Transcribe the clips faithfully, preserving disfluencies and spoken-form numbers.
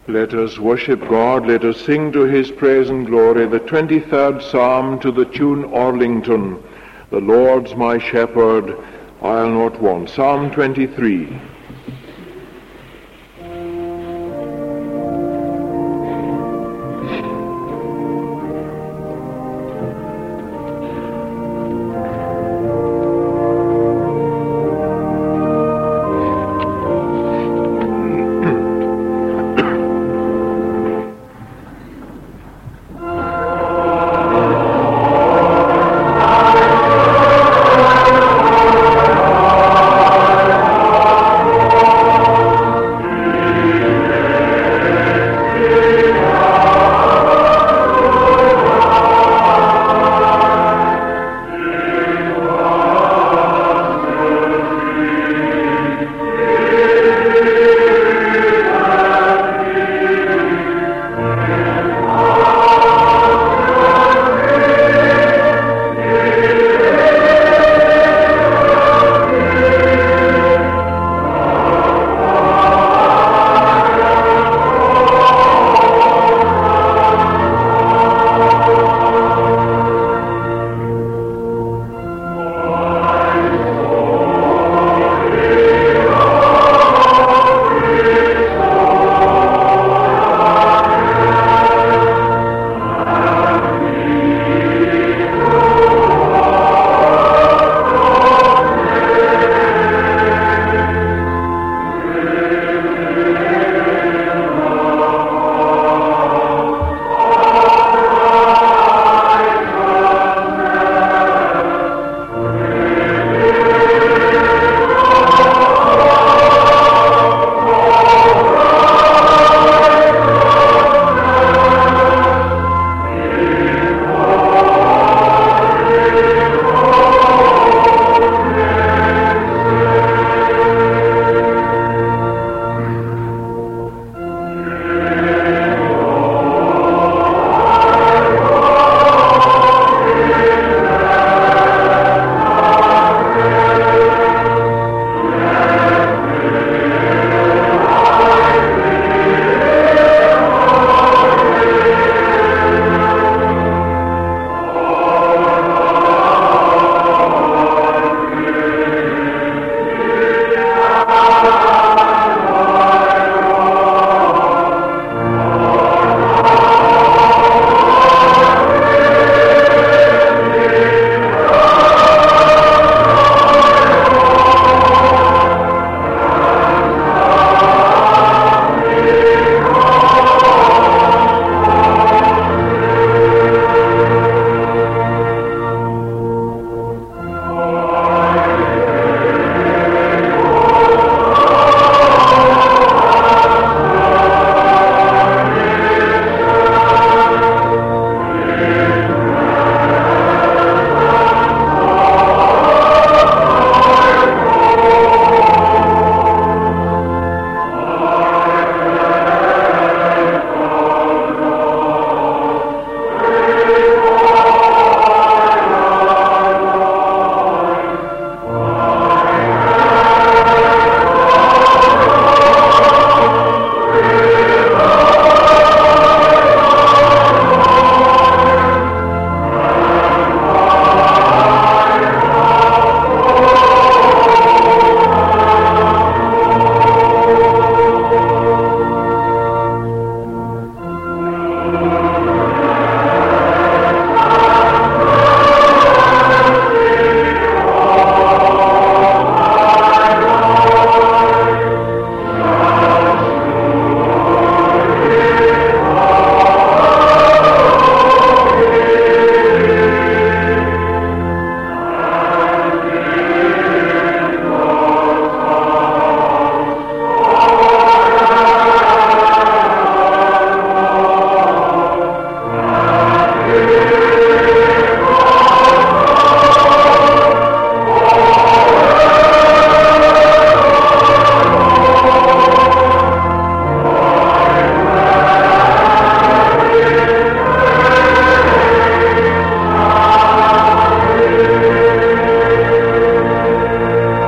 Let us worship God, let us sing to his praise and glory the twenty-third Psalm to the tune Orlington. The Lord's my shepherd, I'll not want. Psalm twenty-three.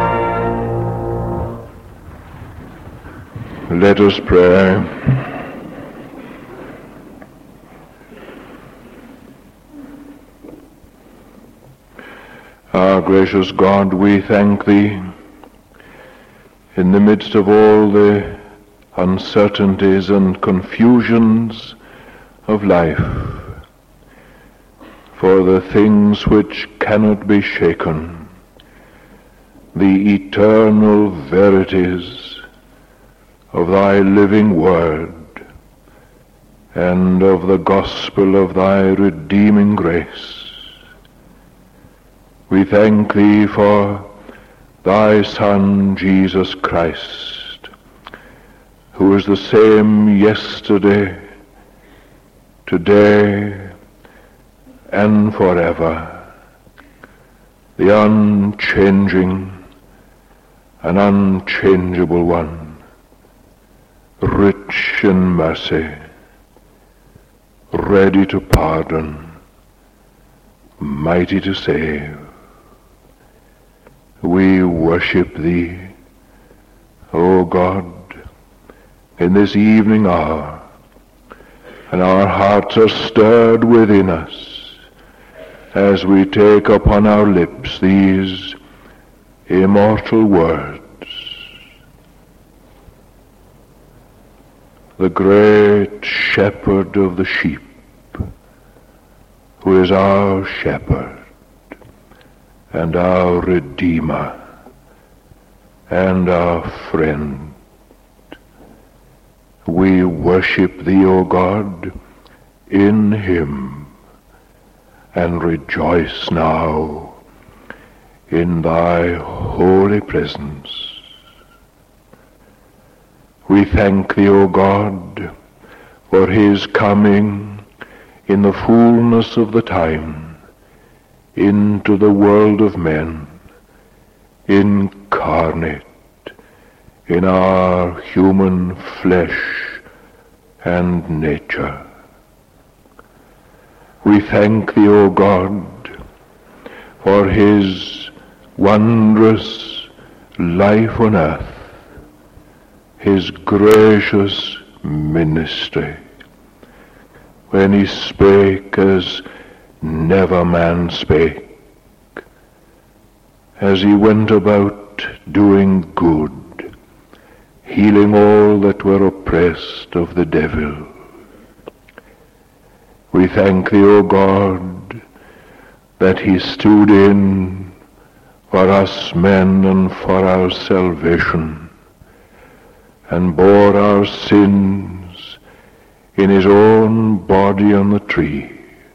Let us pray. gracious God, we thank Thee in the midst of all the uncertainties and confusions of life, for the things which cannot be shaken, the eternal verities of Thy living Word, and of the gospel of Thy redeeming grace. We thank Thee for Thy Son, Jesus Christ, who is the same yesterday, today, and forever, the unchanging and unchangeable one, rich in mercy, ready to pardon, mighty to save. We worship Thee, O God, in this evening hour, and our hearts are stirred within us as we take upon our lips these immortal words. The great shepherd of the sheep, who is our shepherd, and our Redeemer, and our friend. We worship Thee, O God, in Him, and rejoice now in Thy holy presence. We thank Thee, O God, for His coming in the fullness of the time into the world of men, incarnate in our human flesh and nature. We thank Thee, O God, for His wondrous life on earth, His gracious ministry, when He spake as never man spake, as He went about doing good, healing all that were oppressed of the devil. We thank Thee, O God, that He stood in for us men and for our salvation, and bore our sins in His own body on the tree.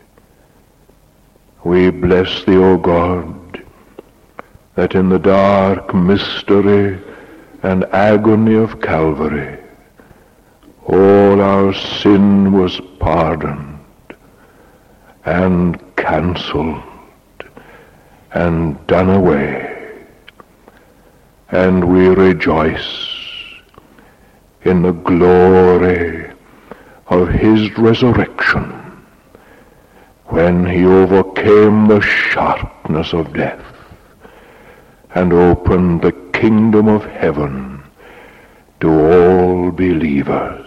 We bless Thee, O God, that in the dark mystery and agony of Calvary, all our sin was pardoned and cancelled and done away, and we rejoice in the glory of His resurrection, when He overcame the sharpness of death and opened the kingdom of heaven to all believers.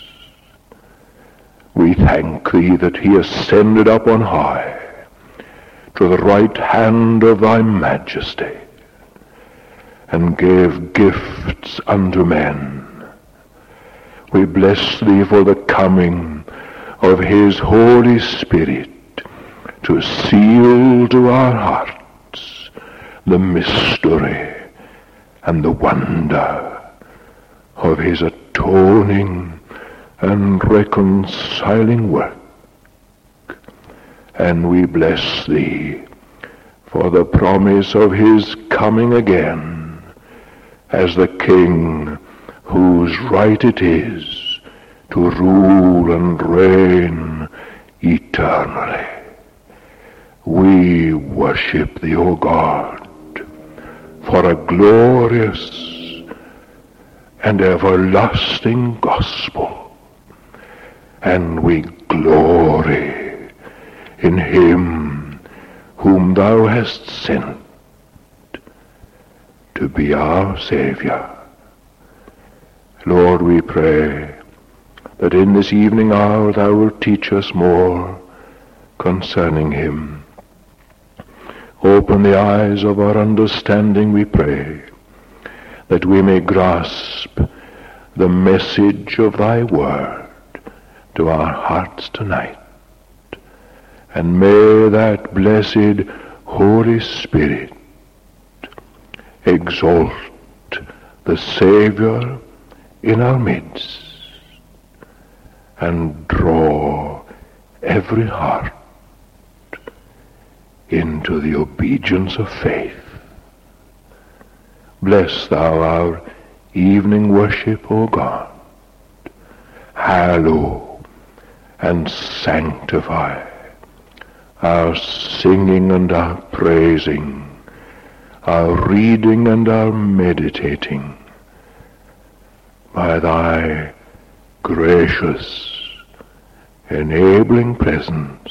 We thank Thee that He ascended up on high to the right hand of Thy majesty, and gave gifts unto men. We bless Thee for the coming of His Holy Spirit, to seal to our hearts the mystery and the wonder of His atoning and reconciling work. And we bless Thee for the promise of His coming again as the King whose right it is to rule and reign eternally. We worship Thee, O God, for a glorious and everlasting gospel, and we glory in Him whom Thou hast sent to be our Savior. Lord, we pray that in this evening hour Thou wilt teach us more concerning Him. Open the eyes of our understanding, we pray, that we may grasp the message of thy word to our hearts tonight. And may that blessed Holy Spirit exalt the Savior in our midst and draw every heart into the obedience of faith. Bless thou our evening worship, O God. Hallow and sanctify our singing and our praising, our reading and our meditating, by thy gracious, enabling presence,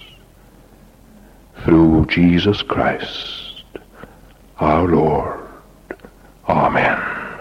through Jesus Christ, our Lord. Amen.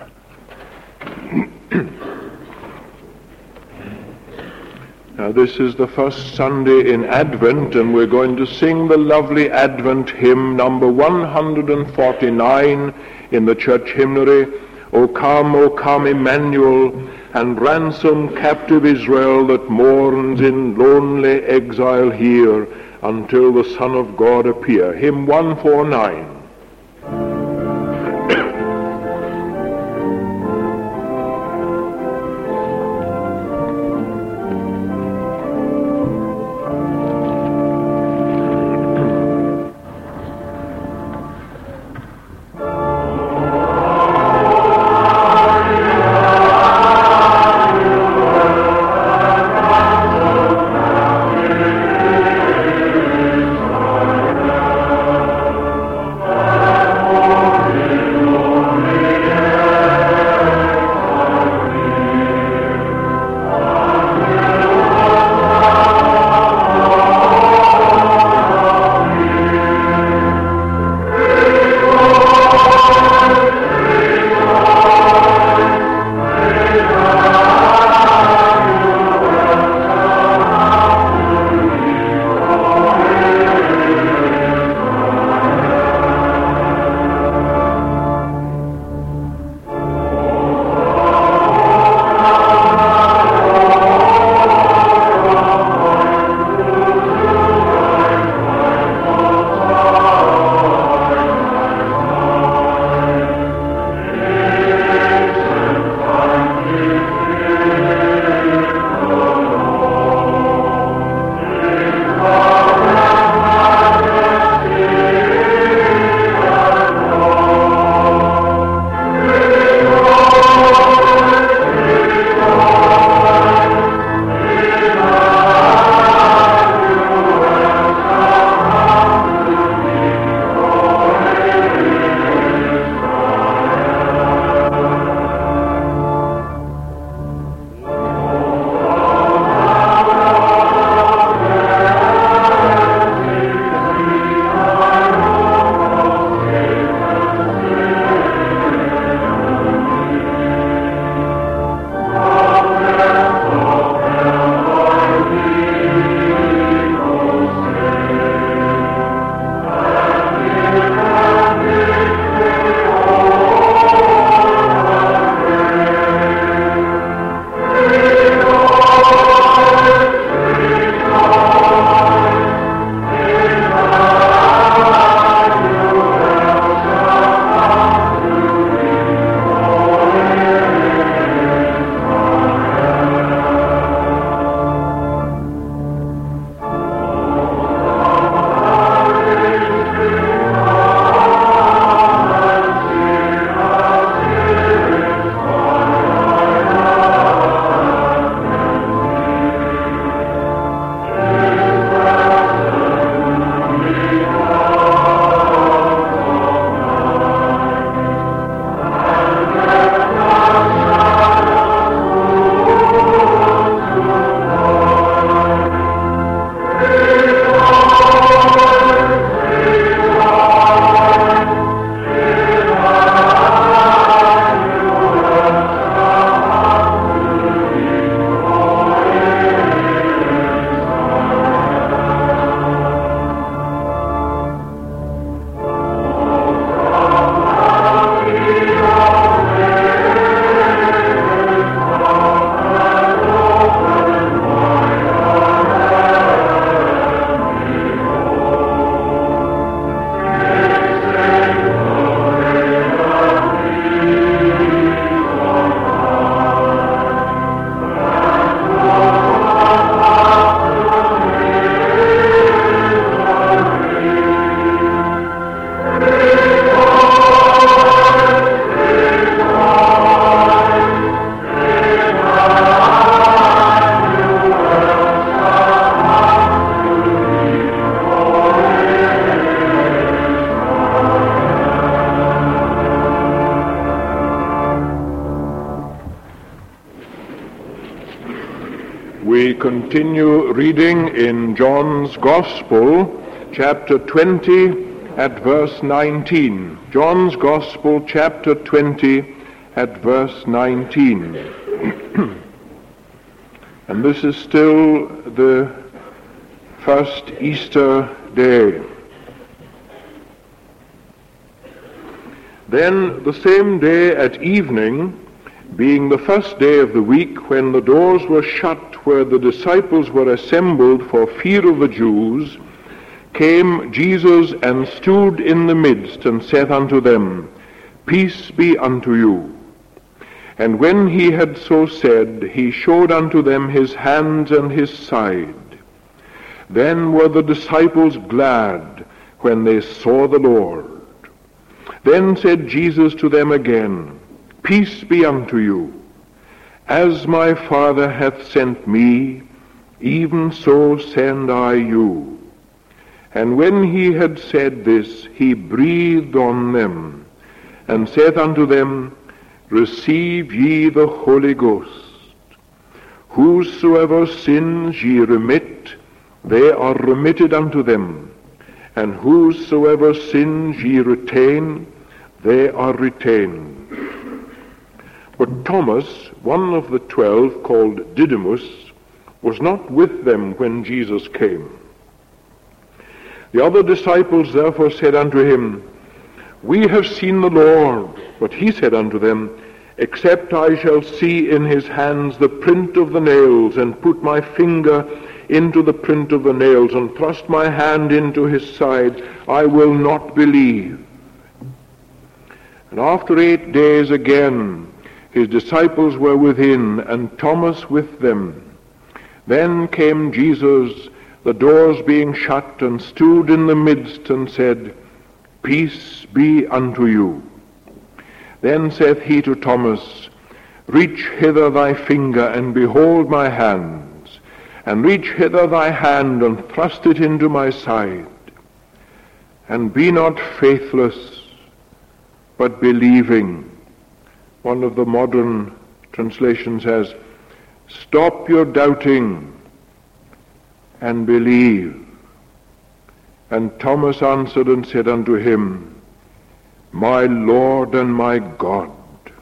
Now this is the first Sunday in Advent, and we're going to sing the lovely Advent hymn number one hundred forty-nine in the church hymnary. O come, O come, Emmanuel, and ransom captive Israel that mourns in lonely exile here until the Son of God appear. Hymn one forty-nine. Oh We continue reading in John's Gospel, chapter twenty, at verse nineteen. John's Gospel, chapter twenty, at verse nineteen. And this is still the first Easter day. Then the same day at evening, being the first day of the week, when the doors were shut where the disciples were assembled for fear of the Jews, came Jesus and stood in the midst, and said unto them, Peace be unto you. And when he had so said, he showed unto them his hands and his side. Then were the disciples glad when they saw the Lord. Then said Jesus to them again, Peace be unto you. As my Father hath sent me, even so send I you. And when he had said this, he breathed on them, and said unto them, Receive ye the Holy Ghost. Whosoever sins ye remit, they are remitted unto them. And whosoever sins ye retain, they are retained. But Thomas, one of the twelve, called Didymus, was not with them when Jesus came. The other disciples therefore said unto him, We have seen the Lord. But he said unto them, Except I shall see in his hands the print of the nails, and put my finger into the print of the nails, and thrust my hand into his side, I will not believe. And after eight days again, his disciples were within, and Thomas with them. Then came Jesus, the doors being shut, and stood in the midst, and said, Peace be unto you. Then saith he to Thomas, Reach hither thy finger, and behold my hands, and reach hither thy hand, and thrust it into my side. And be not faithless, but believing. One of the modern translations says, Stop your doubting and believe. And Thomas answered and said unto him, My Lord and my God.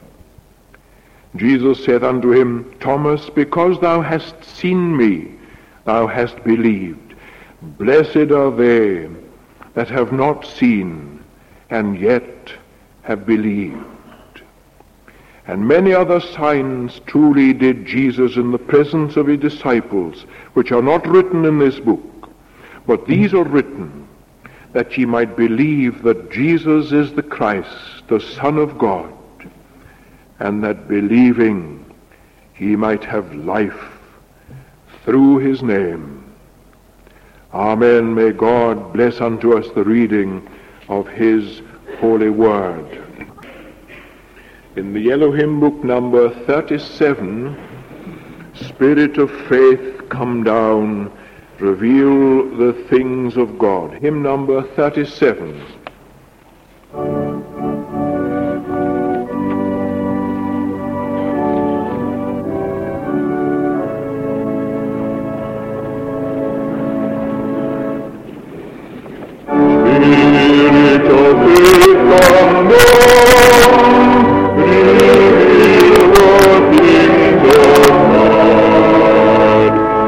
Jesus said unto him, Thomas, because thou hast seen me, thou hast believed. Blessed are they that have not seen, and yet have believed. And many other signs truly did Jesus in the presence of his disciples, which are not written in this book, but these are written, that ye might believe that Jesus is the Christ, the Son of God, and that believing ye might have life through his name. Amen. May God bless unto us the reading of his holy word. In the yellow hymn book number thirty-seven, Spirit of Faith, come down, reveal the things of God. Hymn number thirty-seven.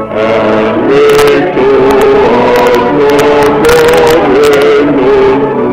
Spirit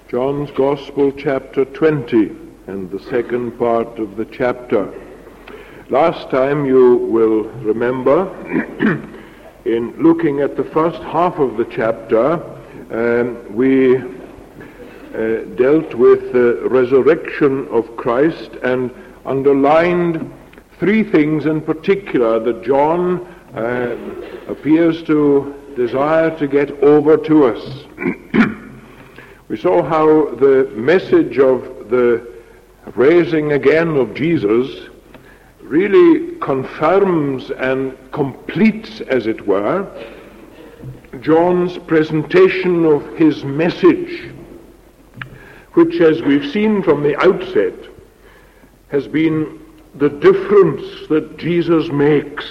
John's Gospel, chapter twenty, and the second part of the chapter. Last time, you will remember, in looking at the first half of the chapter, um, we uh, dealt with the resurrection of Christ and underlined three things in particular that John uh, appears to desire to get over to us. We saw how the message of the raising again of Jesus really confirms and completes, as it were, John's presentation of his message, which, as we've seen from the outset, has been the difference that Jesus makes.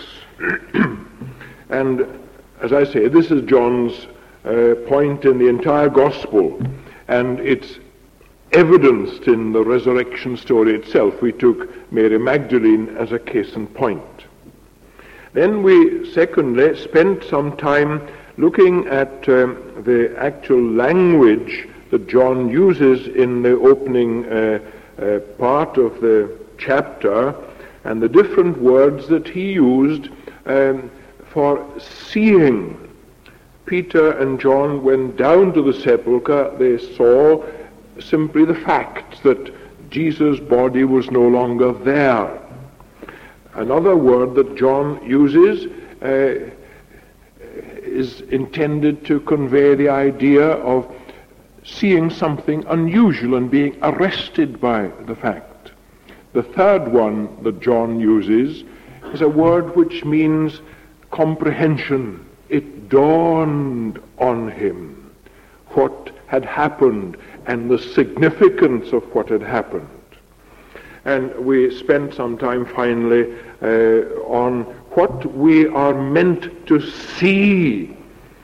And as I say, this is John's uh, point in the entire gospel, and it's evidenced in the resurrection story itself. We took Mary Magdalene as a case in point. Then we, secondly, spent some time looking at um, the actual language that John uses in the opening uh, uh, part of the chapter, and the different words that he used um, for seeing. Peter and John went down to the sepulchre. They saw simply the fact that Jesus' body was no longer there. Another word that John uses uh, is intended to convey the idea of seeing something unusual and being arrested by the fact. The third one that John uses is a word which means comprehension. It dawned on him what had happened and the significance of what had happened. And we spent some time finally uh, on what we are meant to see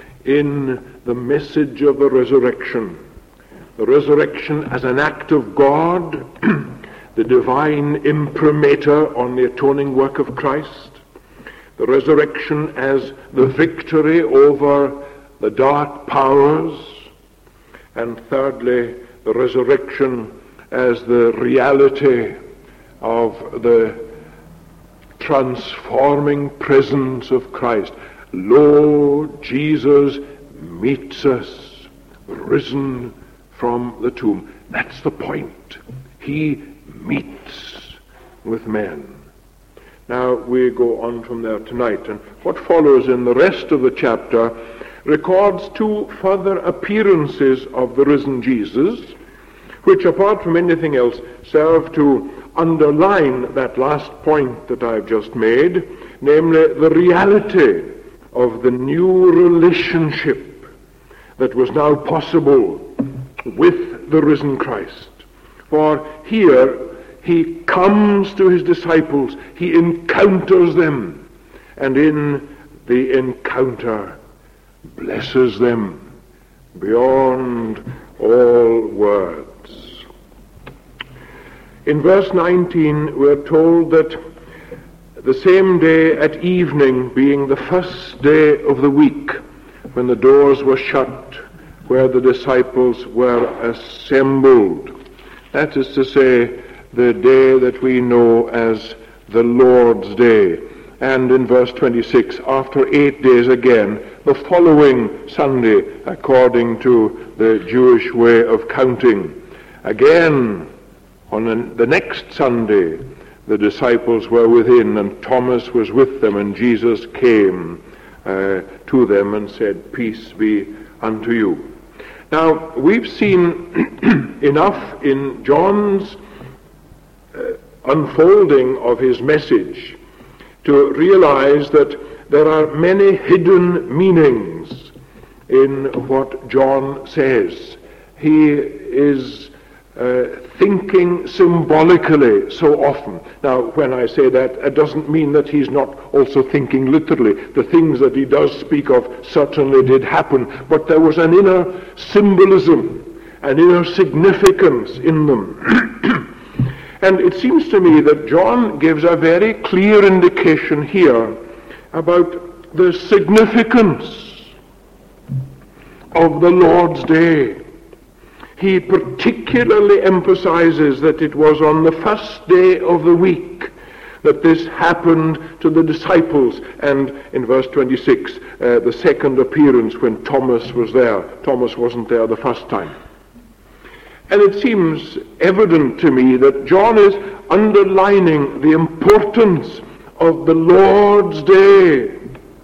in the message of the resurrection. The resurrection as an act of God, the divine imprimatur on the atoning work of Christ, the resurrection as the victory over the dark powers, and thirdly, the resurrection as the reality of the transforming presence of Christ. Lo, Jesus meets us, risen from the tomb. That's the point. He meets with men. Now we go on from there tonight, and what follows in the rest of the chapter records two further appearances of the risen Jesus, which, apart from anything else, serve to underline that last point that I've just made, namely the reality of the new relationship that was now possible with the risen Christ. For here he comes to his disciples, he encounters them, and in the encounter blesses them beyond all words. In verse nineteen, we're told that the same day at evening, being the first day of the week, when the doors were shut, where the disciples were assembled, that is to say, the day that we know as the Lord's Day. And in verse twenty-six, after eight days again, the following Sunday, according to the Jewish way of counting. Again, on the next Sunday, the disciples were within, and Thomas was with them, and Jesus came uh, to them and said, "Peace be unto you." Now, we've seen enough in John's uh, unfolding of his message to realize that there are many hidden meanings in what John says. He is uh, thinking symbolically so often. Now, when I say that, it doesn't mean that he's not also thinking literally. The things that he does speak of certainly did happen, but there was an inner symbolism, an inner significance in them. And it seems to me that John gives a very clear indication here about the significance of the Lord's Day. he particularly emphasizes that it was on the first day of the week that this happened to the disciples, and in verse twenty-six, uh, the second appearance when Thomas was there. Thomas wasn't there the first time. And it seems evident to me that John is underlining the importance of the Lord's Day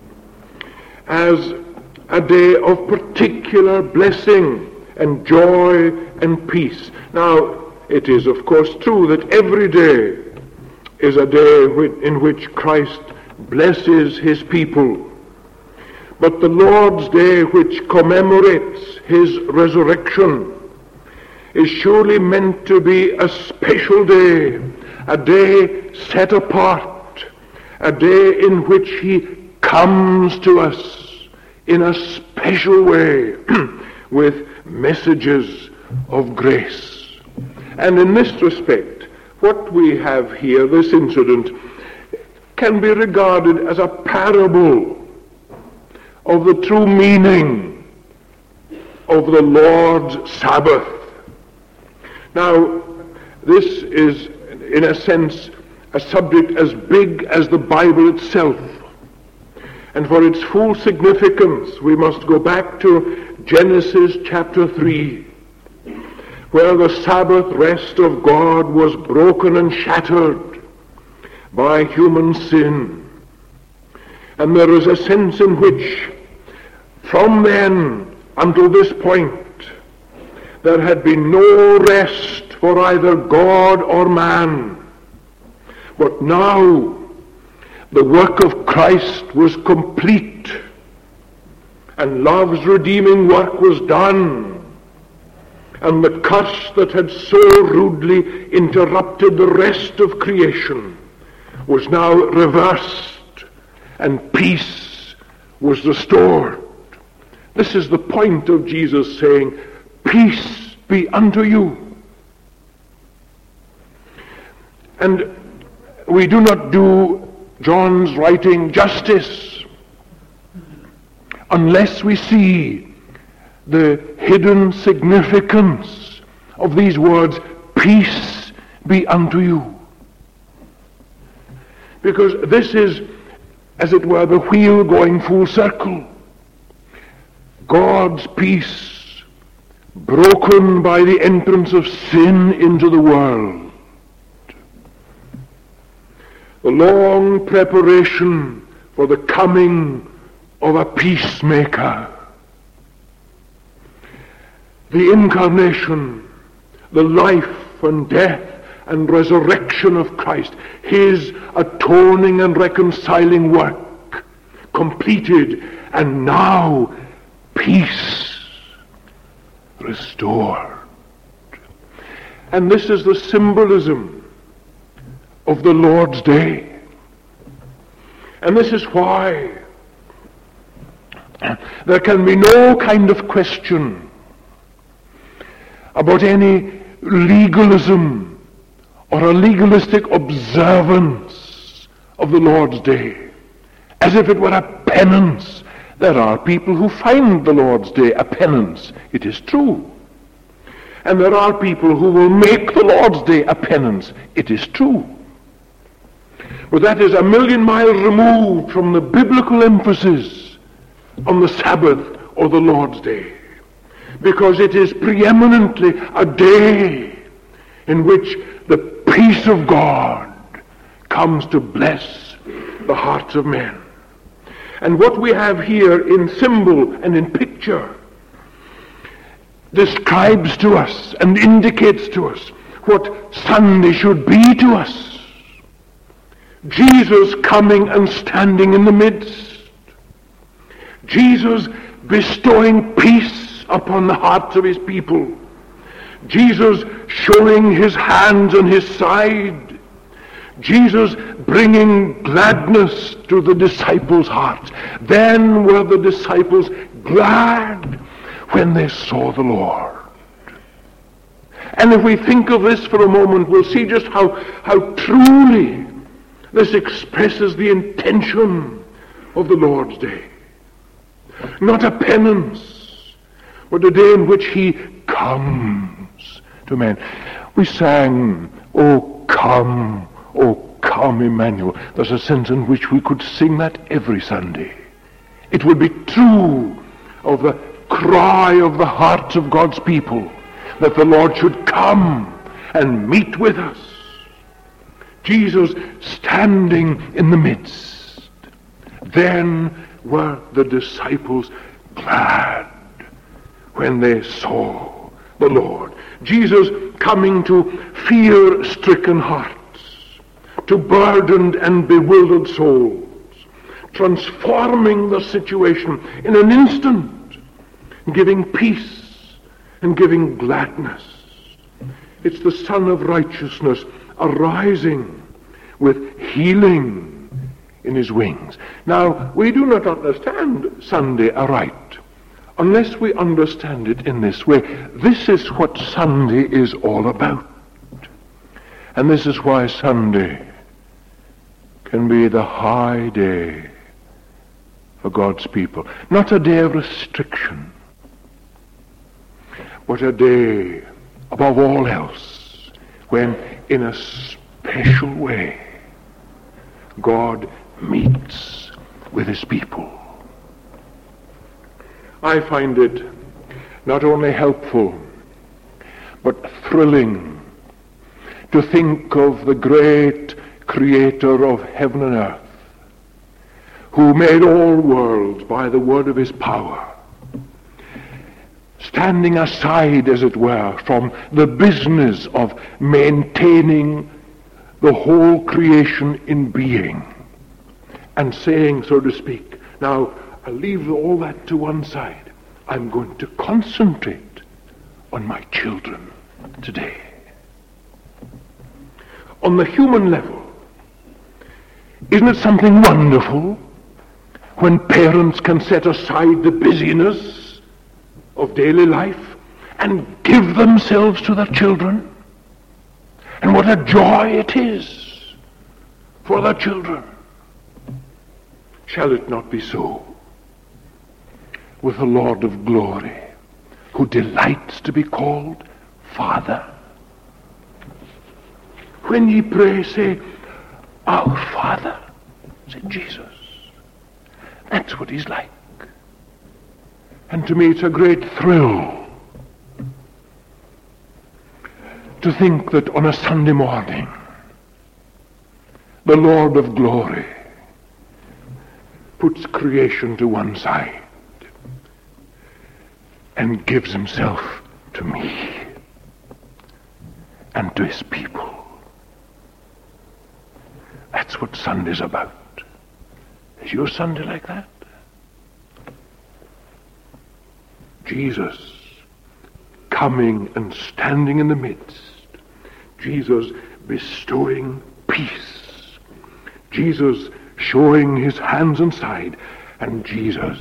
as a day of particular blessing and joy and peace. Now, it is of course true that every day is a day in which Christ blesses his people. But the Lord's Day, which commemorates his resurrection, is surely meant to be a special day, a day set apart, a day in which he comes to us in a special way with messages of grace. And in this respect, what we have here, this incident, can be regarded as a parable of the true meaning of the Lord's Sabbath. Now, this is, in a sense, a subject as big as the Bible itself. And for its full significance, we must go back to Genesis chapter three, where the Sabbath rest of God was broken and shattered by human sin. And there is a sense in which, from then until this point, there had been no rest for either God or man. But now, the work of Christ was complete, and love's redeeming work was done, and the curse that had so rudely interrupted the rest of creation was now reversed, and peace was restored. This is the point of Jesus saying, "Peace be unto you." And we do not do John's writing justice unless we see the hidden significance of these words, "Peace be unto you." Because this is, as it were, the wheel going full circle. God's peace broken by the entrance of sin into the world. The long preparation for the coming of a peacemaker. The incarnation, the life and death and resurrection of Christ, his atoning and reconciling work, completed, and now peace restored. And this is the symbolism of the Lord's Day. And this is why there can be no kind of question about any legalism or a legalistic observance of the Lord's Day, as if it were a penance. There are people who find the Lord's Day a penance. It is true. And there are people who will make the Lord's Day a penance. It is true. But that is a million miles removed from the biblical emphasis on the Sabbath or the Lord's Day, because it is preeminently a day in which the peace of God comes to bless the hearts of men. And what we have here in symbol and in picture describes to us and indicates to us what Sunday should be to us. Jesus coming and standing in the midst. Jesus bestowing peace upon the hearts of his people. Jesus showing his hands and his side. Jesus bringing gladness to the disciples' hearts. Then were the disciples glad when they saw the Lord. And if we think of this for a moment, we'll see just how, how truly this expresses the intention of the Lord's Day. Not a penance, but a day in which he comes to men. We sang, "O come, O come, Emmanuel." There's a sense in which we could sing that every Sunday. It would be true of the cry of the hearts of God's people that the Lord should come and meet with us. Jesus standing in the midst. Then were the disciples glad when they saw the Lord. Jesus coming to fear-stricken hearts, to burdened and bewildered souls, transforming the situation in an instant, giving peace and giving gladness. It's the Son of Righteousness arising with healing in his wings. Now, we do not understand Sunday aright unless we understand it in this way. This is what Sunday is all about. And this is why Sunday can be the high day for God's people. Not a day of restriction, but a day above all else when in a special way God meets with his people. I find it not only helpful but thrilling to think of the great creator of heaven and earth, who made all worlds by the word of his power, standing aside, as it were, from the business of maintaining the whole creation in being, and saying, so to speak, now I'll leave all that to one side. I'm going to concentrate on my children today. On the human level, isn't it something wonderful when parents can set aside the busyness of daily life and give themselves to their children? And what a joy it is for their children. Shall it not be so with the Lord of glory, who delights to be called Father? When ye pray, say, "Our Father," said Jesus. That's what he's like. And to me it's a great thrill to think that on a Sunday morning the Lord of glory puts creation to one side and gives himself to me and to his people. That's what Sunday's about. Is your Sunday like that? Jesus coming and standing in the midst. Jesus bestowing peace. Jesus showing his hands and side. And Jesus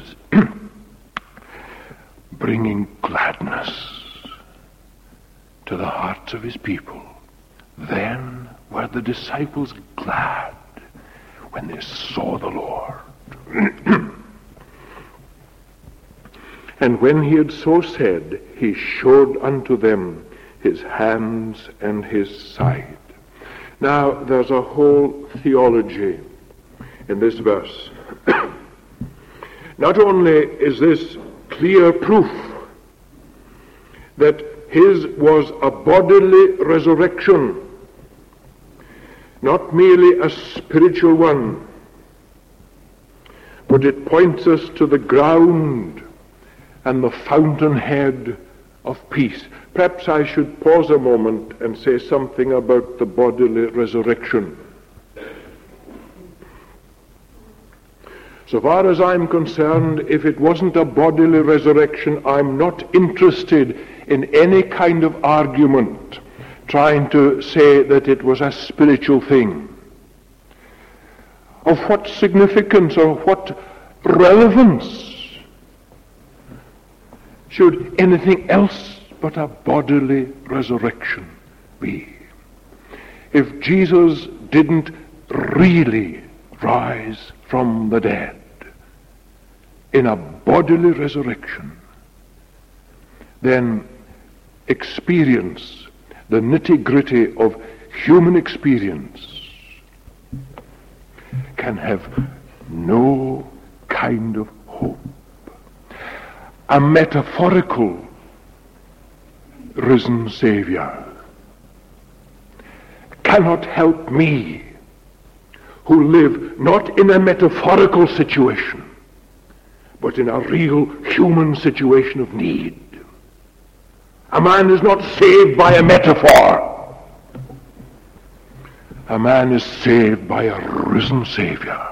bringing gladness to the hearts of his people. Then were the disciples glad when they saw the Lord. And when he had so said, he showed unto them his hands and his side. Now, there's a whole theology in this verse. Not only is this clear proof that his was a bodily resurrection, not merely a spiritual one, but it points us to the ground and the fountainhead of peace. Perhaps I should pause a moment and say something about the bodily resurrection. So far as I'm concerned, if it wasn't a bodily resurrection, I'm not interested in any kind of argument trying to say that it was a spiritual thing. Of what significance or what relevance should anything else but a bodily resurrection be? If Jesus didn't really rise from the dead in a bodily resurrection, then experience, the nitty-gritty of human experience, can have no kind of hope. A metaphorical risen Savior cannot help me, who live not in a metaphorical situation, but in a real human situation of need. A man is not saved by a metaphor. A man is saved by a risen Savior.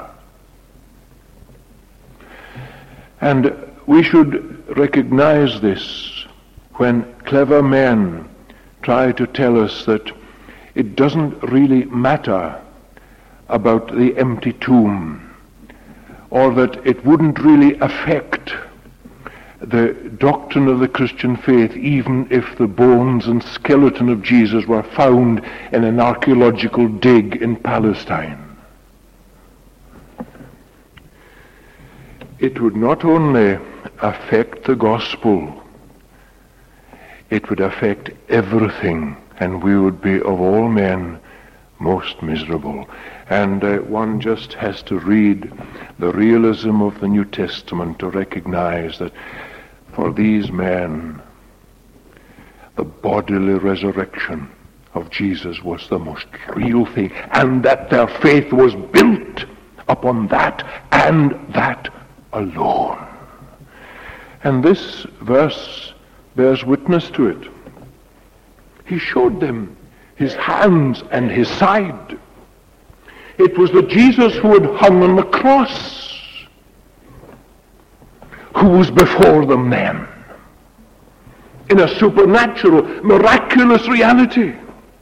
And we should recognize this when clever men try to tell us that it doesn't really matter about the empty tomb, or that it wouldn't really affect the doctrine of the Christian faith even if the bones and skeleton of Jesus were found in an archaeological dig in Palestine. It would not only affect the gospel, it would affect everything, and we would be of all men most miserable. And uh, one just has to read the realism of the New Testament to recognize that for these men, the bodily resurrection of Jesus was the most real thing, and that their faith was built upon that and that alone. And this verse bears witness to it. He showed them his hands and his side. It was the Jesus who had hung on the cross who was before them then, in a supernatural, miraculous reality.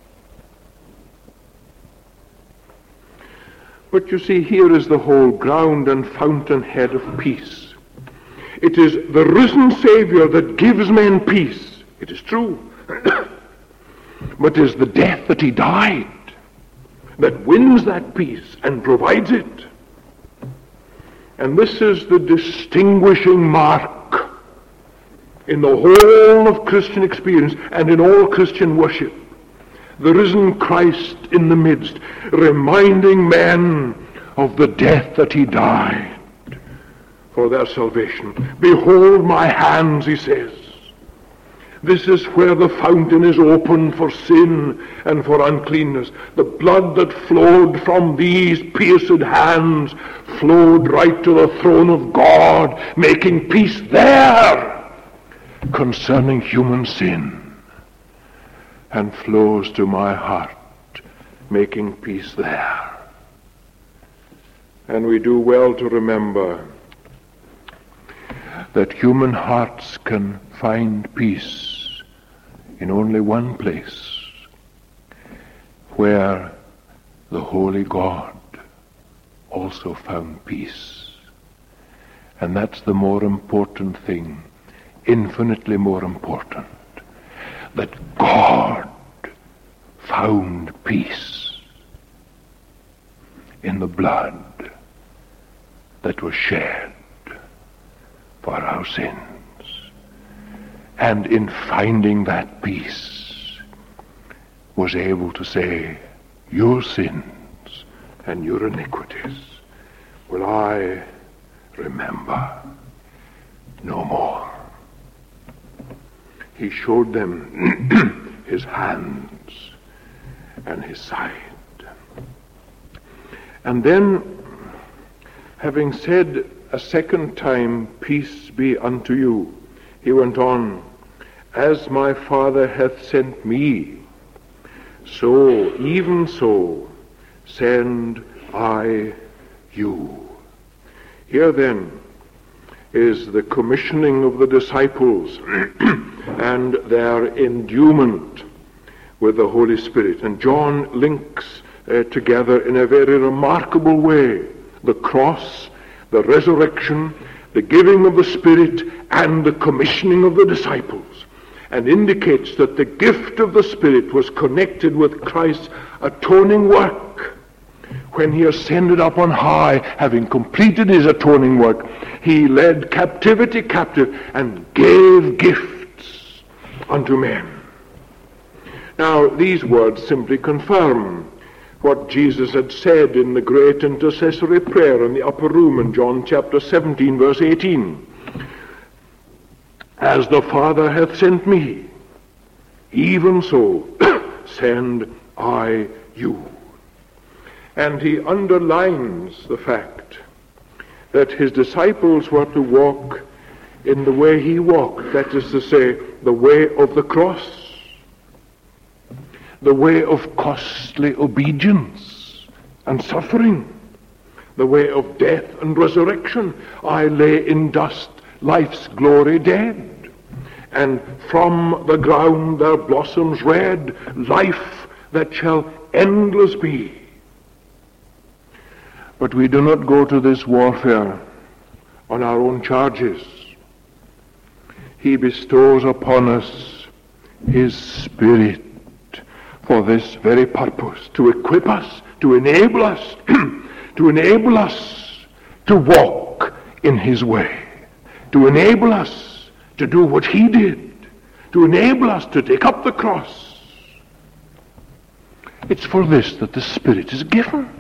But you see, here is the whole ground and fountainhead of peace. It is the risen Savior that gives men peace. It is true. But it is the death that he died that wins that peace and provides it. And this is the distinguishing mark in the whole of Christian experience and in all Christian worship. The risen Christ in the midst, reminding men of the death that he died for their salvation. Behold my hands, he says. This is where the fountain is open for sin and for uncleanness. The blood that flowed from these pierced hands flowed right to the throne of God, making peace there concerning human sin, and flows to my heart, making peace there. And we do well to remember that human hearts can find peace in only one place, where the Holy God also found peace. And that's the more important thing, infinitely more important, that God found peace in the blood that was shed for our sins. And in finding that peace, was able to say, your sins and your iniquities will I remember no more. He showed them his hands and his side. And then, having said a second time, peace be unto you, he went on, as my Father hath sent me, so, even so, send I you. Here then is the commissioning of the disciples and their endowment with the Holy Spirit. And John links uh, together in a very remarkable way the cross, the resurrection, the giving of the Spirit, and the commissioning of the disciples, and indicates that the gift of the Spirit was connected with Christ's atoning work. When he ascended up on high, having completed his atoning work, he led captivity captive and gave gifts unto men. Now, these words simply confirm what Jesus had said in the great intercessory prayer in the upper room in John chapter seventeen, verse eighteen. As the Father hath sent me, even so send I you. And he underlines the fact that his disciples were to walk in the way he walked, that is to say, the way of the cross, the way of costly obedience and suffering, the way of death and resurrection. I lay in dust, life's glory dead, and from the ground there blossoms red, life that shall endless be. But we do not go to this warfare on our own charges. He bestows upon us his Spirit for this very purpose, to equip us, to enable us, to enable us to walk in his way, to enable us to do what he did, to enable us to take up the cross. It's for this that the Spirit is given.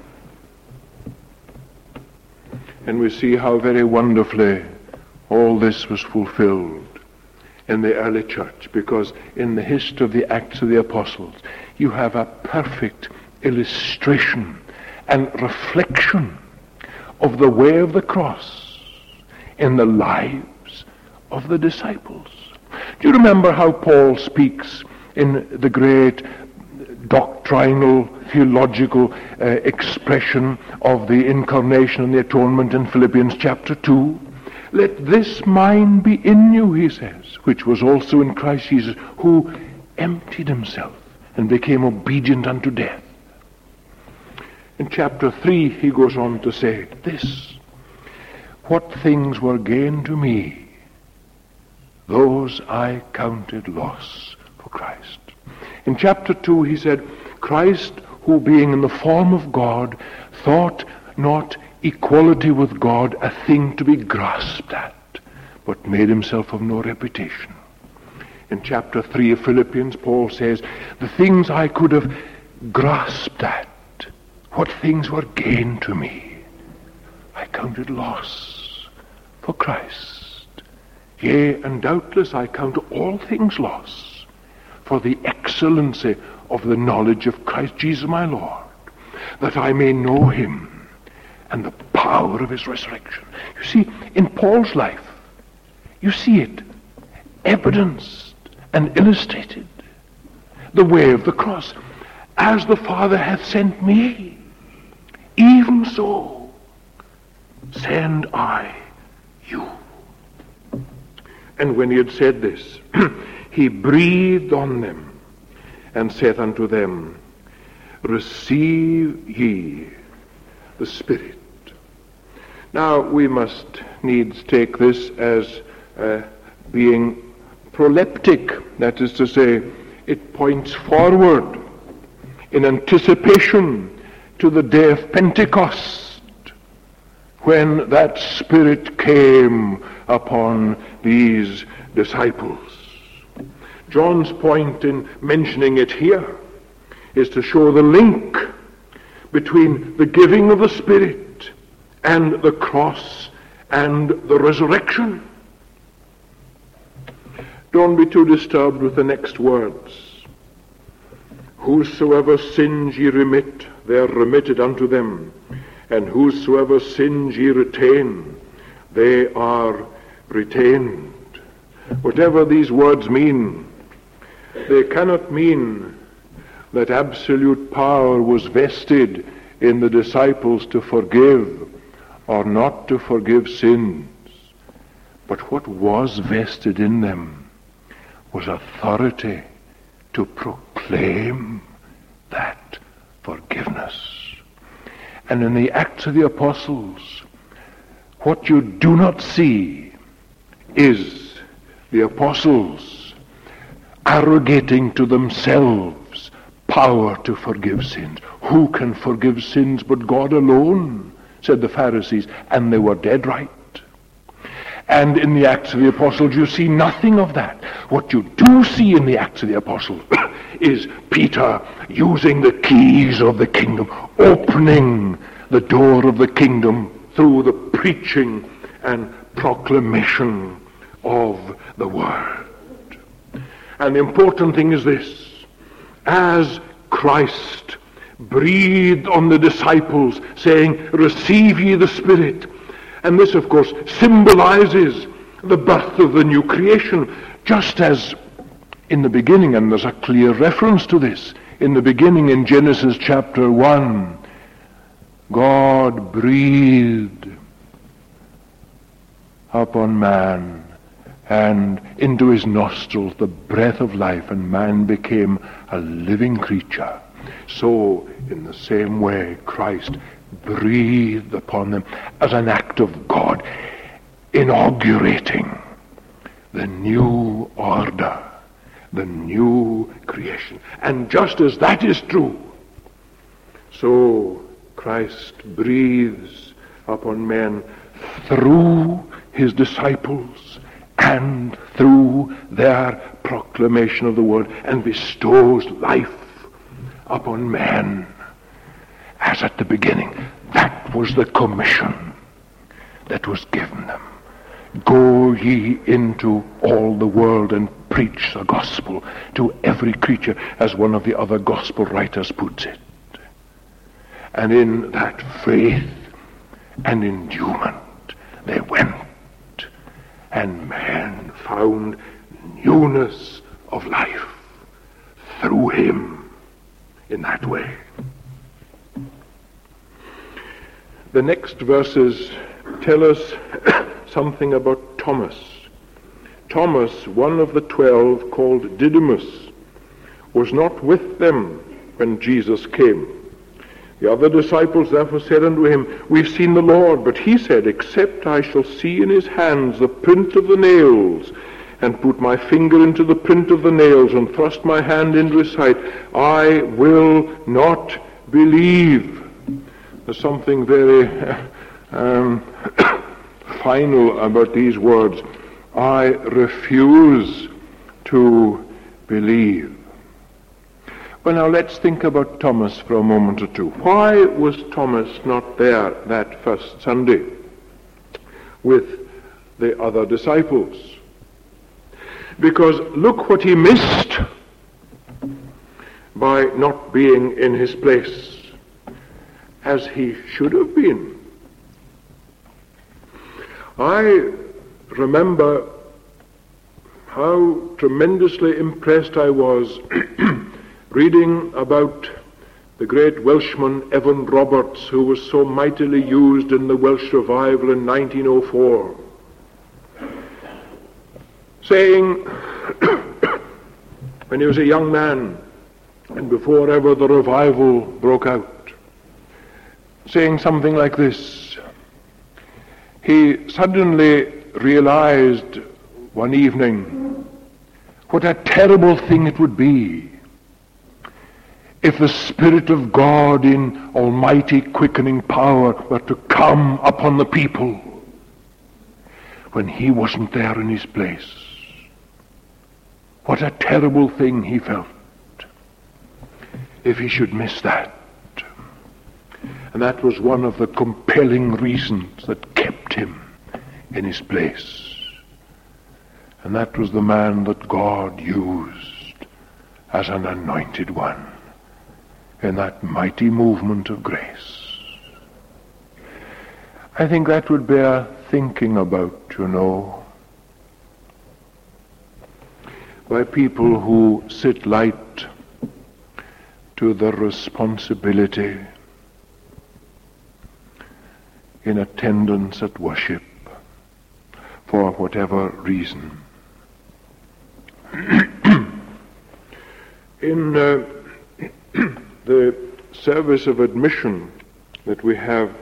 And we see how very wonderfully all this was fulfilled in the early church, because in the history of the Acts of the Apostles, you have a perfect illustration and reflection of the way of the cross in the lives of the disciples. Do you remember how Paul speaks in the great doctrinal, theological uh, expression of the incarnation and the atonement in Philippians chapter two? Let this mind be in you, he says, which was also in Christ Jesus, who emptied himself and became obedient unto death. In chapter three, he goes on to say this: what things were gain to me, those I counted loss for Christ. In chapter two, he said, Christ, who being in the form of God, thought not equality with God a thing to be grasped at, but made himself of no reputation. In chapter three of Philippians, Paul says, the things I could have grasped at, what things were gain to me, I counted loss for Christ. Yea, and doubtless I count all things loss for the excellency of the knowledge of Christ Jesus my Lord, that I may know him and the power of his resurrection. You see, in Paul's life, you see it evidenced and illustrated. The way of the cross. As the Father hath sent me, even so send I you. And when he had said this, he breathed on them and saith unto them, receive ye the Spirit. Now we must needs take this as uh, being proleptic, that is to say, it points forward in anticipation to the day of Pentecost, when that Spirit came upon these disciples. John's point in mentioning it here is to show the link between the giving of the Spirit and the cross and the resurrection. Don't be too disturbed with the next words. Whosoever sins ye remit, they are remitted unto them. And whosoever sins ye retain, they are retained. Whatever these words mean, they cannot mean that absolute power was vested in the disciples to forgive or not to forgive sins. But what was vested in them was authority to proclaim that forgiveness. And in the Acts of the Apostles, what you do not see is the apostles arrogating to themselves power to forgive sins. Who can forgive sins but God alone? Said the Pharisees, and they were dead right. And in the Acts of the Apostles you see nothing of that. What you do see in the Acts of the Apostles is Peter using the keys of the kingdom, opening the door of the kingdom through the preaching and proclamation of the word. And the important thing is this: as Christ breathed on the disciples, saying, "Receive ye the Spirit," and this, of course, symbolizes the birth of the new creation, just as in the beginning, and there's a clear reference to this, in the beginning in Genesis chapter one, God breathed upon man and into his nostrils the breath of life, and man became a living creature. So, in the same way, Christ breathed upon them as an act of God, inaugurating the new order, the new creation. And just as that is true, so Christ breathes upon men through his disciples and through their proclamation of the word, and bestows life upon men as at the beginning. That was the commission that was given them. Go ye into all the world and preach the gospel to every creature, as one of the other gospel writers puts it. And in that faith and endowment they went, and man found newness of life through him in that way. The next verses tell us something about Thomas. Thomas, one of the twelve, called Didymus, was not with them when Jesus came. The other disciples therefore said unto him, We've seen the Lord. But he said, Except I shall see in his hands the print of the nails, and put my finger into the print of the nails, and thrust my hand into his side, I will not believe. There's something very um, final about these words. I refuse to believe. Well, now let's think about Thomas for a moment or two. Why was Thomas not there that first Sunday with the other disciples? Because look what he missed by not being in his place as he should have been. I remember how tremendously impressed I was reading about the great Welshman Evan Roberts, who was so mightily used in the Welsh revival in nineteen oh four, saying, when he was a young man and before ever the revival broke out, saying something like this: he suddenly realized one evening what a terrible thing it would be if the Spirit of God in almighty quickening power were to come upon the people when he wasn't there in his place. What a terrible thing he felt if he should miss that. And that was one of the compelling reasons that kept him in his place. And that was the man that God used as an anointed one in that mighty movement of grace. I think that would bear thinking about, you know, by people who sit light to the responsibility in attendance at worship for whatever reason. In uh, the service of admission that we have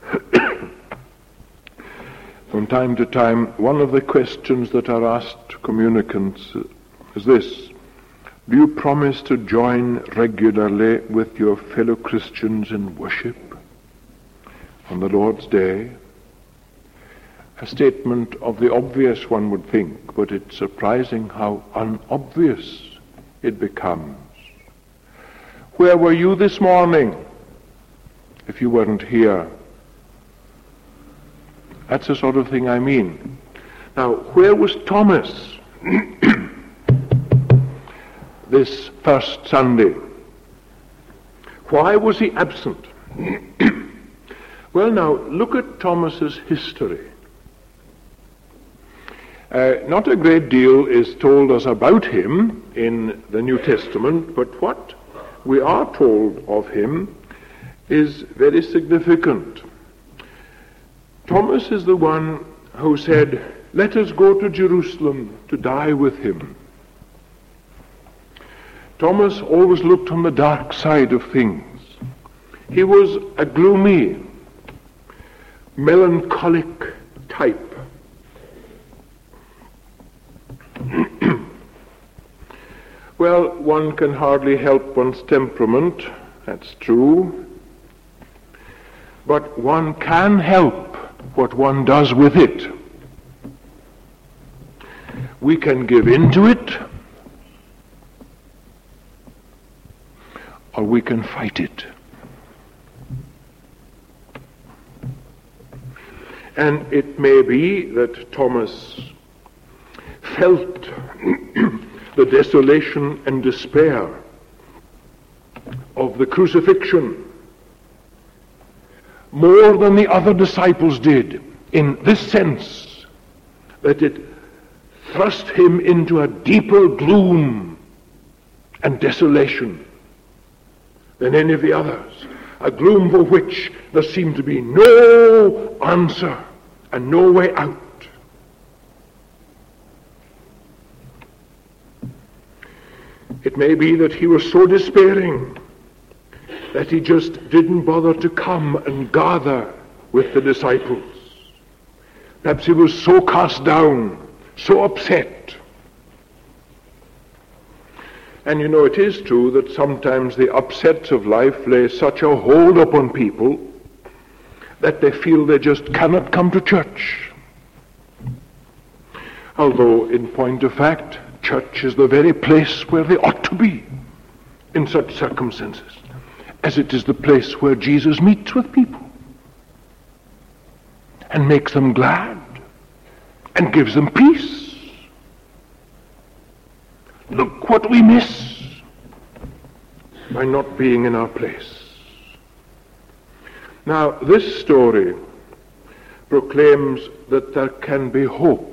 from time to time, one of the questions that are asked to communicants is this: do you promise to join regularly with your fellow Christians in worship on the Lord's Day? a statement of the obvious, one would think, but it's surprising how unobvious it becomes. Where were you this morning if you weren't here? That's the sort of thing I mean. Now, where was Thomas this first Sunday? Why was he absent? Well, now, look at Thomas's history. Uh, not a great deal is told us about him in the New Testament, but what we are told of him is very significant. Thomas is the one who said, "Let us go to Jerusalem to die with him." Thomas always looked on the dark side of things. He was a gloomy, melancholic type. Well, one can hardly help one's temperament, that's true. But one can help what one does with it. We can give in to it, or we can fight it. And it may be that Thomas felt the desolation and despair of the crucifixion more than the other disciples did, in this sense, that it thrust him into a deeper gloom and desolation than any of the others, a gloom for which there seemed to be no answer and no way out. It may be that he was so despairing that he just didn't bother to come and gather with the disciples. Perhaps he was so cast down, so upset. And you know, it is true that sometimes the upsets of life lay such a hold upon people that they feel they just cannot come to church. Although, in point of fact, church is the very place where they ought to be in such circumstances, as it is the place where Jesus meets with people and makes them glad and gives them peace. Look what we miss by not being in our place. Now, this story proclaims that there can be hope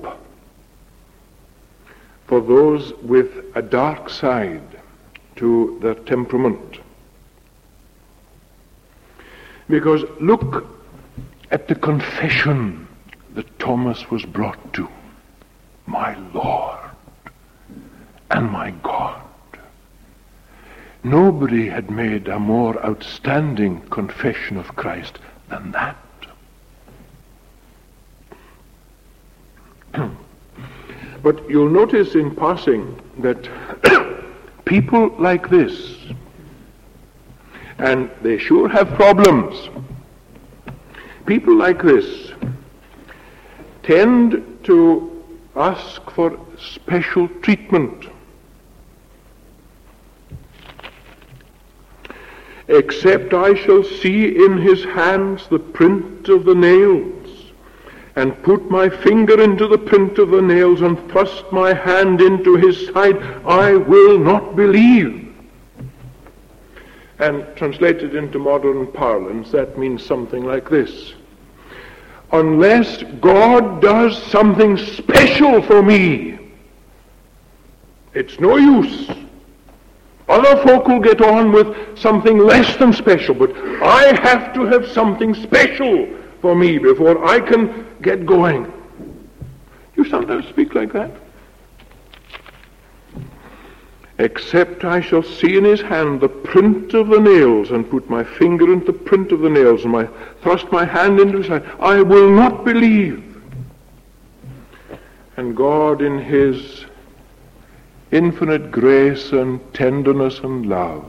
for those with a dark side to their temperament. Because look at the confession that Thomas was brought to. My Lord and my God. Nobody had made a more outstanding confession of Christ than that. But you'll notice in passing that people like this, and they sure have problems, people like this tend to ask for special treatment. Except I shall see in his hands the print of the nails, and put my finger into the print of the nails, and thrust my hand into his side, I will not believe. And translated into modern parlance, that means something like this. Unless God does something special for me, it's no use. Other folk will get on with something less than special, but I have to have something special for me before I can get going. You sometimes speak like that. Except I shall see in his hand the print of the nails, and put my finger into the print of the nails, and my thrust my hand into his side, I will not believe. And God, in his infinite grace and tenderness and love,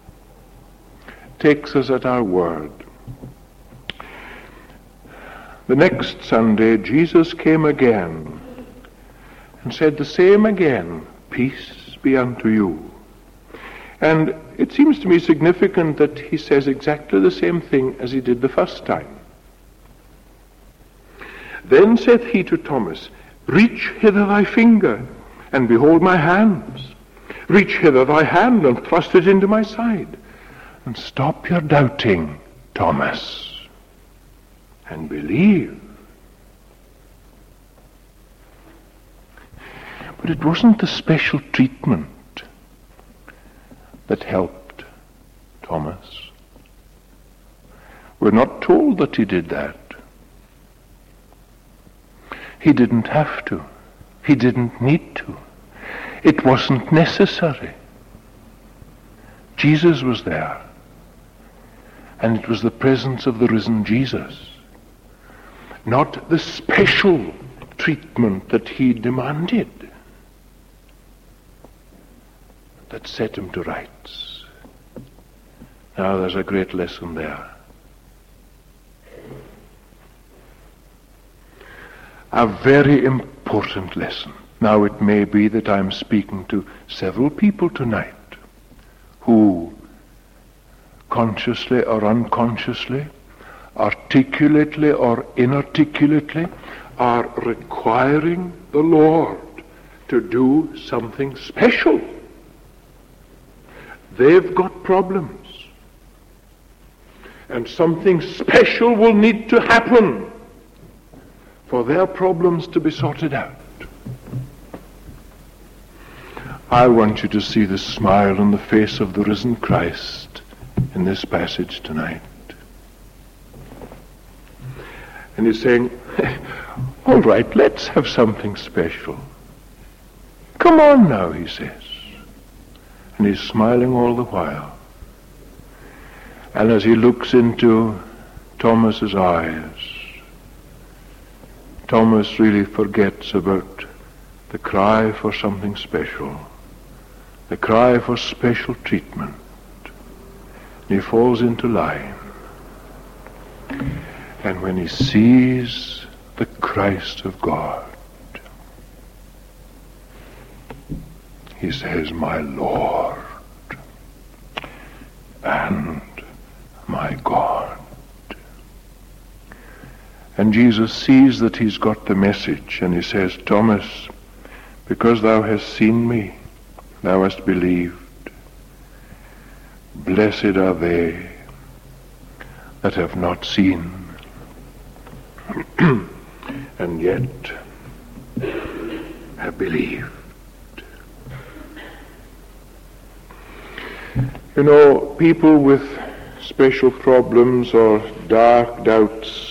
takes us at our word. The next Sunday, Jesus came again and said the same again, "Peace be unto you." And it seems to me significant that he says exactly the same thing as he did the first time. Then saith he to Thomas, "Reach hither thy finger, and behold my hands. Reach hither thy hand, and thrust it into my side. And stop your doubting, Thomas, and believe." But it wasn't the special treatment that helped Thomas. We're not told that he did that. He didn't have to. He didn't need to. It wasn't necessary. Jesus was there. And it was the presence of the risen Jesus, not the special treatment that he demanded, that set him to rights. Now there's a great lesson there. A very important lesson. Now it may be that I'm speaking to several people tonight who consciously or unconsciously, articulately or inarticulately, are requiring the Lord to do something special. They've got problems, and something special will need to happen for their problems to be sorted out. I want you to see the smile on the face of the risen Christ in this passage tonight. And he's saying, all right, let's have something special. Come on now, he says. And he's smiling all the while. And as he looks into Thomas's eyes, Thomas really forgets about the cry for something special, the cry for special treatment. And he falls into line. And when he sees the Christ of God, he says, "My Lord and my God." And Jesus sees that he's got the message, and he says, "Thomas, because thou hast seen me, thou hast believed. Blessed are they that have not seen, and yet have believed." You know, people with special problems or dark doubts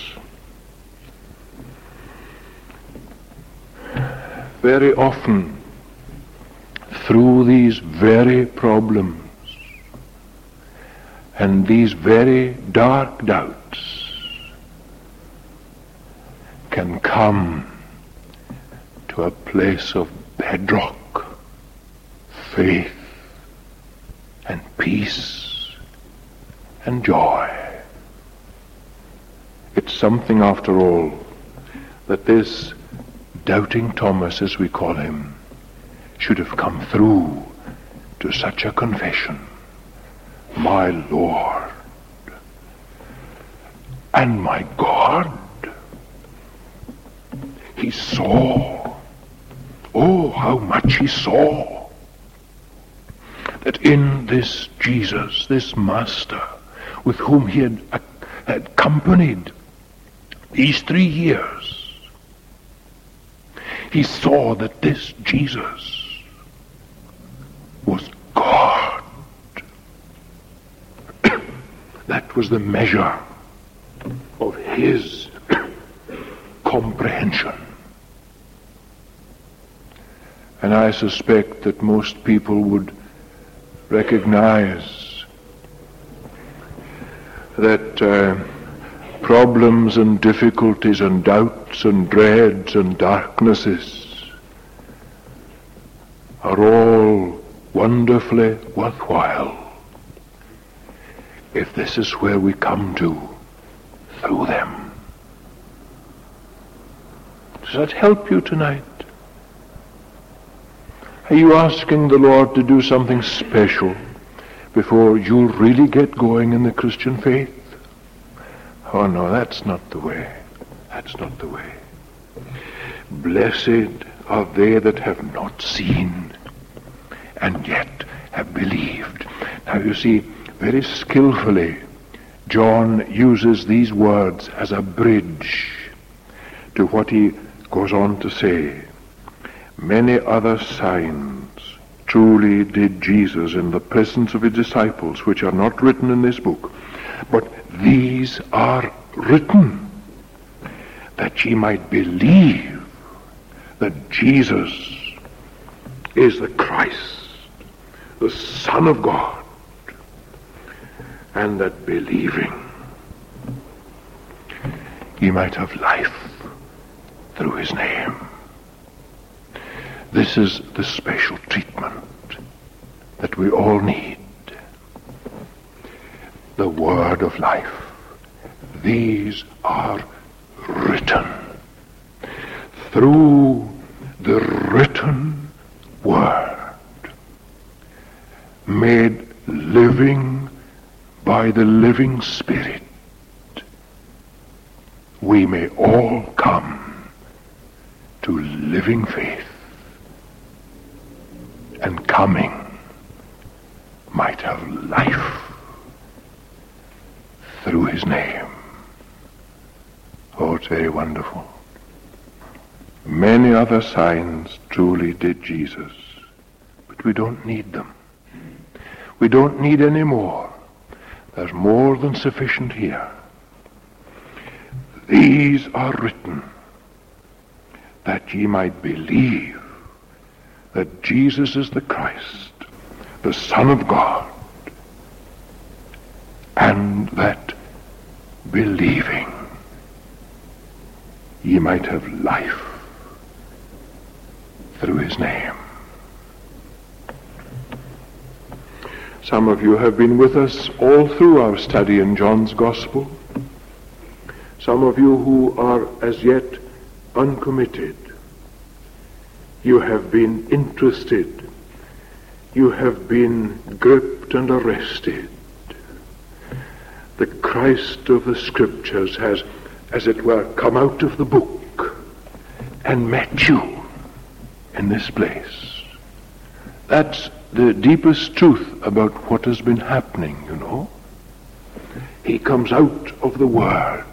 very often, through these very problems and these very dark doubts, can come to a place of bedrock faith and peace and joy. It's something, after all, that this doubting Thomas, as we call him, should have come through to such a confession. My Lord and my God. He saw, oh, how much he saw, that in this Jesus, this Master, with whom he had, uh, had accompanied these three years, he saw that this Jesus was God. That was the measure of his comprehension. And I suspect that most people would recognize that uh, problems and difficulties and doubts and dreads and darknesses are all wonderfully worthwhile if this is where we come to through them. Does that help you tonight? Are you asking the Lord to do something special before you really get going in the Christian faith? Oh no, that's not the way. That's not the way. Blessed are they that have not seen and yet have believed. Now you see, very skillfully, John uses these words as a bridge to what he goes on to say. Many other signs truly did Jesus in the presence of his disciples, which are not written in this book, but these are written that ye might believe that Jesus is the Christ, the Son of God, and that believing ye might have life through his name. This is the special treatment that we all need. The word of life. These are written. Through the written word, made living by the living Spirit, we may all come to living faith, and coming might have life through his name. Oh, it's very wonderful. Many other signs truly did Jesus, but we don't need them. We don't need any more. There's more than sufficient here. These are written that ye might believe that Jesus is the Christ, the Son of God, and that believing ye might have life through his name. Some of you have been with us all through our study in John's Gospel. Some of you who are as yet uncommitted. You have been interested. You have been gripped and arrested. The Christ of the Scriptures has, as it were, come out of the book and met you in this place. That's the deepest truth about what has been happening, you know. He comes out of the Word.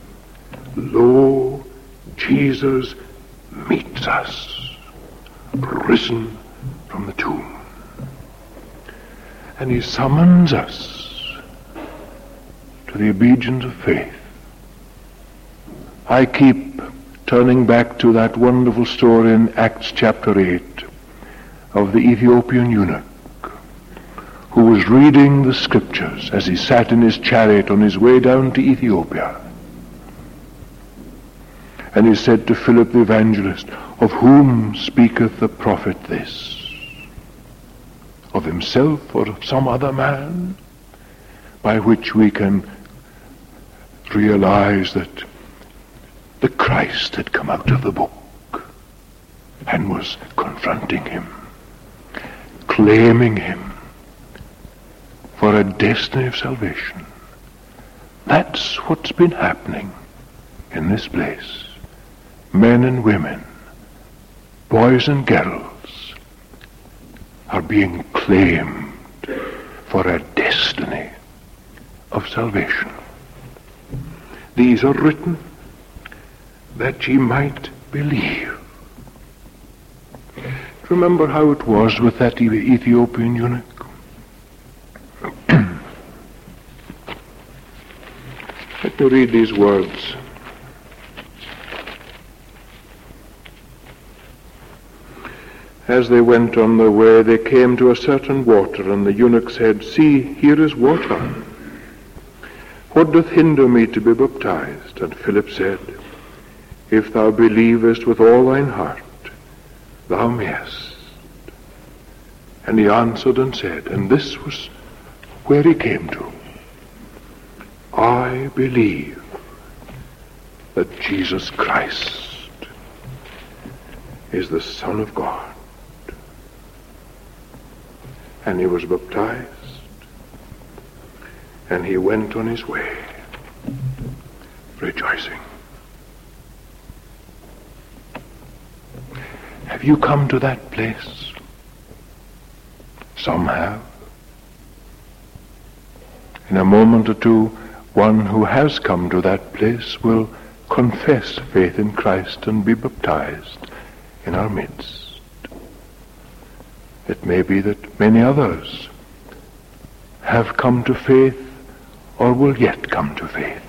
Lo, Jesus meets us, risen from the tomb. And he summons us to the obedience of faith. I keep turning back to that wonderful story in Acts chapter eight of the Ethiopian eunuch who was reading the Scriptures as he sat in his chariot on his way down to Ethiopia. And he said to Philip the evangelist, "Of whom speaketh the prophet this? Of himself or of some other man?" By which we can realize that the Christ had come out of the book and was confronting him, claiming him for a destiny of salvation. That's what's been happening in this place. Men and women, boys and girls, are being claimed for a destiny of salvation. These are written that ye might believe. Remember how it was with that Ethiopian eunuch? Let me read these words. As they went on their way, they came to a certain water, and the eunuch said, "See, here is water. What doth hinder me to be baptized?" And Philip said, "If thou believest with all thine heart, thou mayest." And he answered and said, and this was where he came to, "I believe that Jesus Christ is the Son of God. And he was baptized, and he went on his way, rejoicing. Have you come to that place? Some have. In a moment or two, one who has come to that place will confess faith in Christ and be baptized in our midst. It may be that many others have come to faith or will yet come to faith.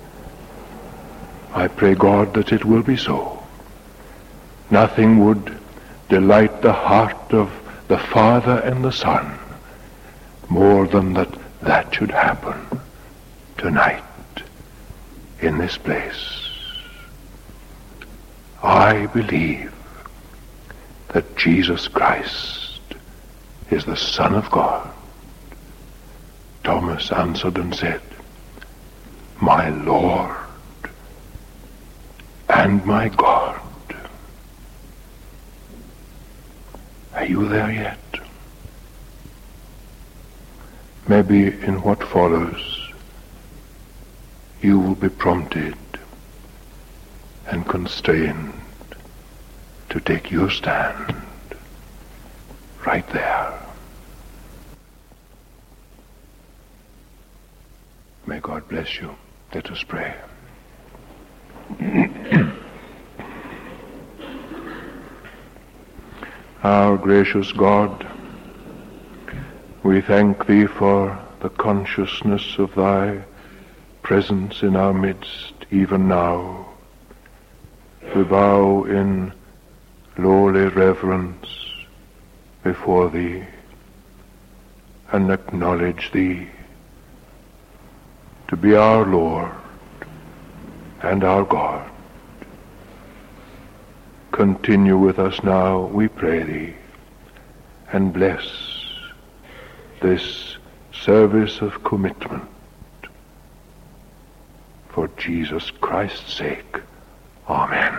I pray God that it will be so. Nothing would delight the heart of the Father and the Son more than that that should happen tonight in this place. I believe that Jesus Christ is the Son of God. Thomas answered and said, "My Lord and my God." Are you there yet? Maybe in what follows, you will be prompted and constrained to take your stand right there. May God bless you. Let us pray. Our gracious God, we thank Thee for the consciousness of Thy presence in our midst even now. We bow in lowly reverence before Thee and acknowledge Thee to be our Lord and our God. Continue with us now, we pray Thee, and bless this service of commitment for Jesus Christ's sake. Amen.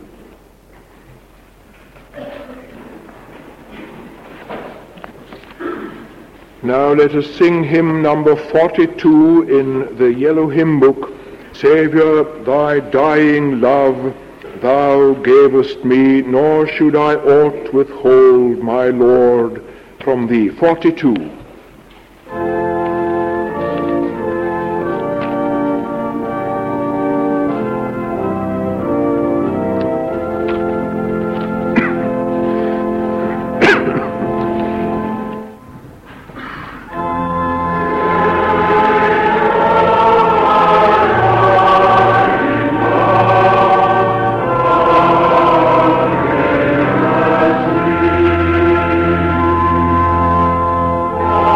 Now let us sing hymn number forty-two in the yellow hymn book. Saviour, Thy dying love Thou gavest me, nor should I aught withhold, my Lord, from Thee. forty-two. Oh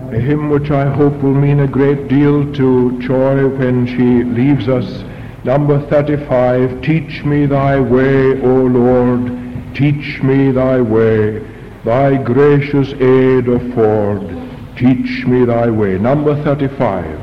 a hymn which I hope will mean a great deal to Joy when she leaves us. Number thirty-five, Teach me thy way, O Lord, teach me thy way, thy gracious aid afford, teach me thy way. Number thirty-five.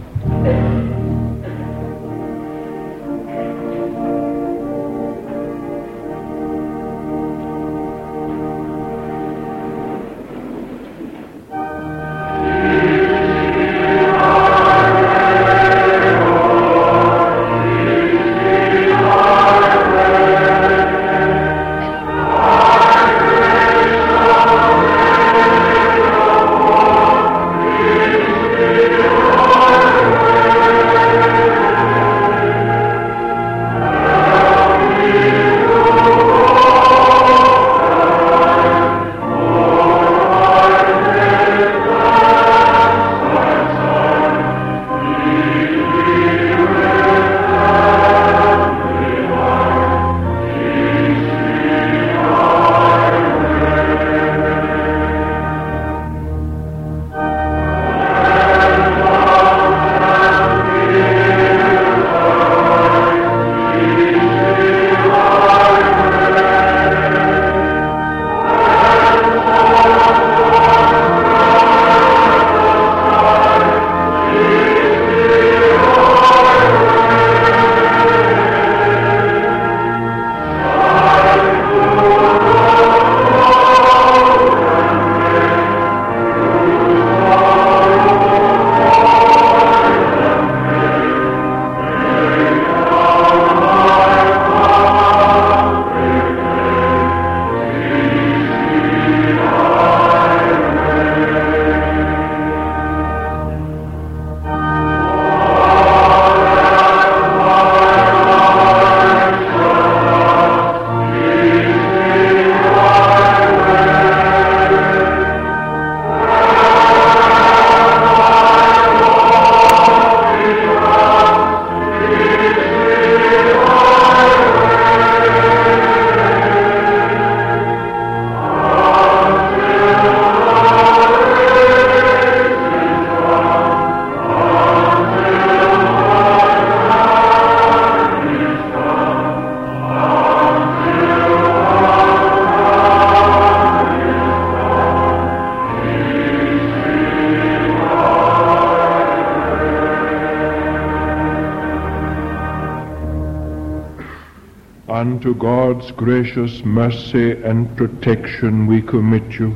Unto God's gracious mercy and protection we commit you,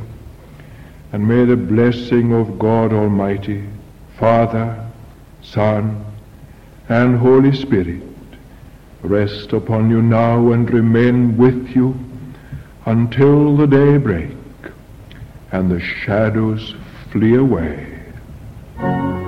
and may the blessing of God Almighty, Father, Son, and Holy Spirit rest upon you now and remain with you until the day break and the shadows flee away.